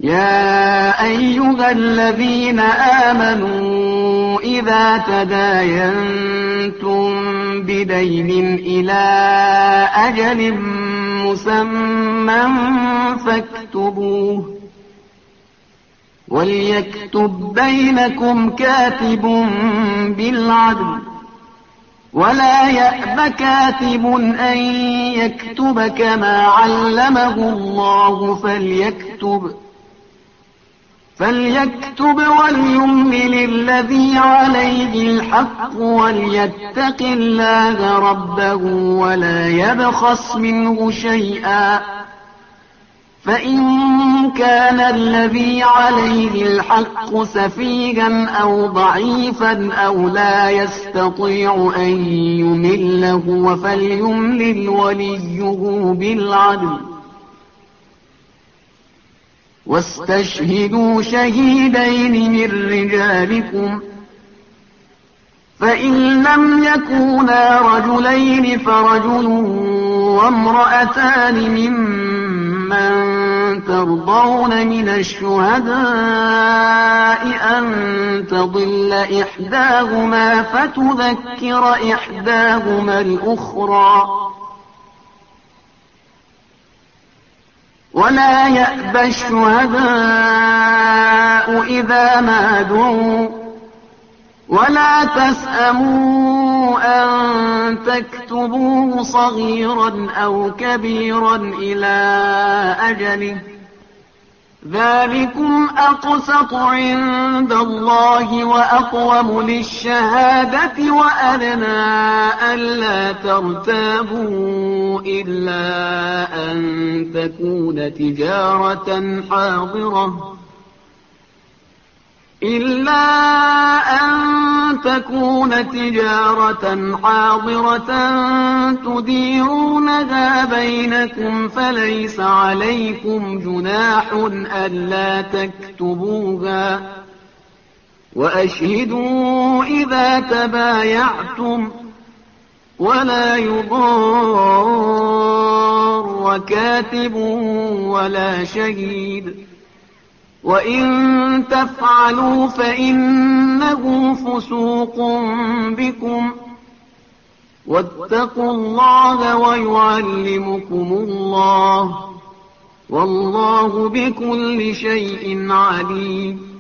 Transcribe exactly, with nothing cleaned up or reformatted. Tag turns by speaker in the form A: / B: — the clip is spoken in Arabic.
A: يا أيها الذين آمنوا إذا تداينتم بدين إلى أجل مسمى فاكتبوه وليكتب بينكم كاتب بالعدل ولا يأب كاتب أن يكتب كما علمه الله فليكتب فليكتب وليملل الذي عليه الحق وليتق الله ربه ولا يبخس منه شيئا فإن كان الذي عليه الحق سفيها أو ضعيفا أو لا يستطيع أن يمله فليملل وليه بالعدل واستشهدوا شهيدين من رجالكم فإن لم يكونا رجلين فرجل وامرأتان ممن ترضون من الشهداء أن تضل إحداهما فتذكر إحداهما الأخرى ولا يأبى الشهداء إذا ما دعوا ولا تسأموا أن تكتبوه صغيرا أو كبيرا إلى أجله ذلكم أقسط عند الله وأقوم للشهادة وأدنى ألا ترتابوا إلا أن تكون تجارة حاضرة إلا أن تكون تجارة حاضرة تديرونها بينكم فليس عليكم جناح ألا تكتبوها وأشهدوا إذا تبايعتم ولا يضار كاتب ولا شهيد وإن تفعلوا فإنه فسوق بكم واتقوا الله ويعلمكم الله والله بكل شيء عليم